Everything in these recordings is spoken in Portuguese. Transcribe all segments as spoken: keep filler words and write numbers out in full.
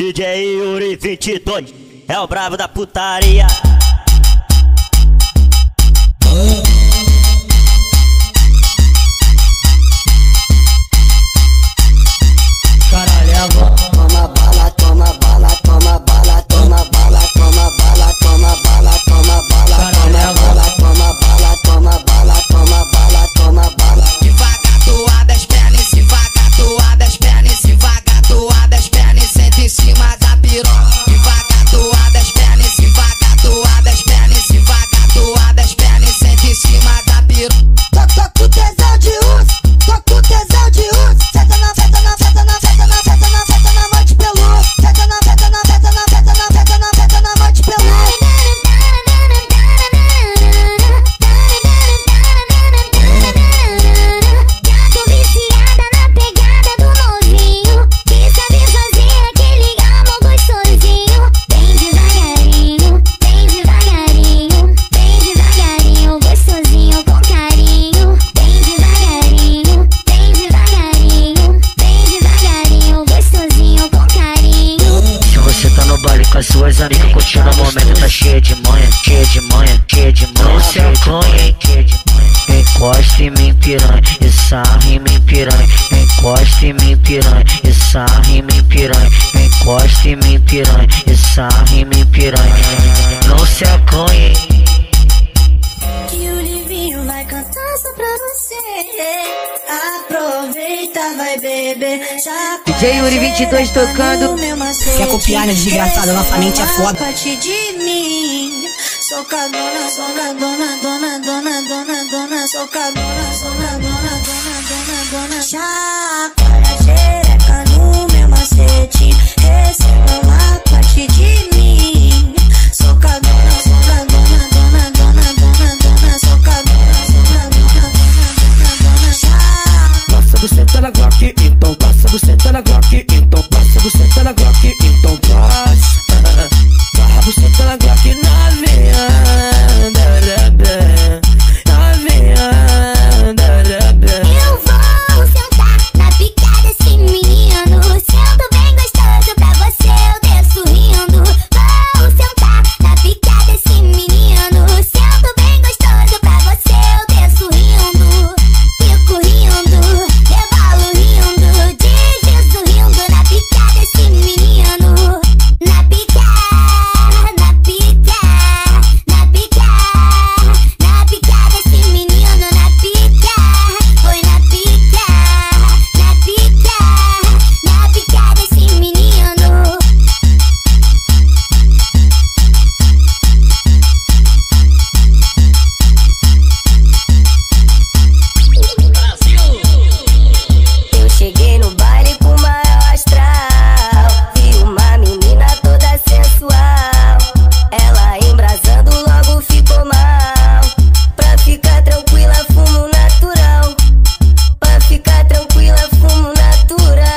D J Yuri vinte e dois é o bravo da putaria. Caralho, é agora. Toma bala, toma bala, toma bala, toma bala, toma bala, toma bala, toma bala, Caralho, é agora. toma bala, toma bala, toma bala, toma bala. Devagar tu abre as pernas, se vagar tu abre as pernas, se vagar tu abre as pernas, senta em cima da piroca. Devagar tu abre as pernas, se vagar tu abre as pernas, se vagar tu abre as pernas, senta em cima da piroca. Tô, tô com tesão de urso, tô com tesão de urso. Senta na, senta na, senta na, senta na, senta na, senta na noite pelo. Senta na, senta na, senta na, senta na, senta na, senta na noite pelo. Tô viciada na pegada do novinho, que sabe fazer aquele amor gostosinho. Bem devagarinho, bem devagarinho, bem devagarinho, gostosinho com carinho. Bem devagarinho, bem devagarinho, bem devagarinho, gostosinho com carinho. Se você tá no baile com as suas amigas curtindo o momento, tá cheia de manha, cheia de manha, cheia de manha. Não se acanhe, cheia de manha. Encosta em mim, piranha, e sarra em mim, piranha. Encosta em mim, piranha, e sarra em mim, piranha. Encosta em mim, piranha, e sarra em mim, piranha. Não se acanhe. Que o Livinho vai cantar só pra você. Aproveita, vai beber. D J Yuri vinte e dois tocando. Quer copiar, né, desgraçado? Nossa mente é foda. Parte de mim. Socadona, socadona, dona, dona, dona, dona, socadona, socadona, dona, dona, dona. Chacoalha a xereca no meu macete. Receba uma parte de mim. Socadona, socadona, dona, dona, dona, dona, socadona, socadona, dona, dona, dona. Chacoalha. Passa você tá na Glock, então passa você tá na Glock, então passa você tá na Glock, então passa. Barra você tá na Glock na veia, na veia. Eu vou sentar na picada desse menino. Sendo bem gostoso pra você, eu desço rindo. Vou sentar na picada desse menino. Sendo bem gostoso pra você, eu desço rindo. Fico rindo, rebalo rindo, deslizo rindo na picada desse menino. Na pica, na pica, na pica, na pica desse menino, na pica, foi na pica, na pica, na pica desse menino. Eu cheguei no baile com maior astral, vi uma menina toda sensual. Ela embrasando logo ficou mal. Pra ficar tranquila, fumo natural. Pra ficar tranquila, fumo natural.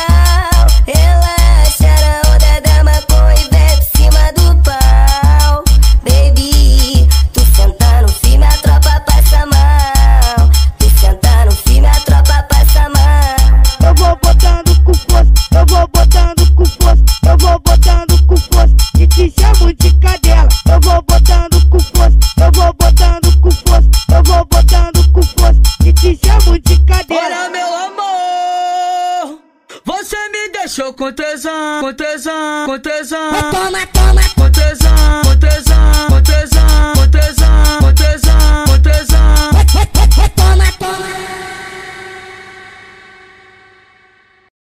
Relaxa na onda da maconha e vem por cima do pau. Baby, tu senta no firme, a tropa passa mal. Tu senta no firme, a tropa passa mal. Eu vou botando com força, eu vou botando com força, eu vou botando com força e te chamo de cadela. Eu vou botando com força, eu vou botando com força, eu vou botando com força e te chamo de cadela. Olha, meu amor, você me deixou com tesão, com tesão, com tesão, Toma, toma, com tesão.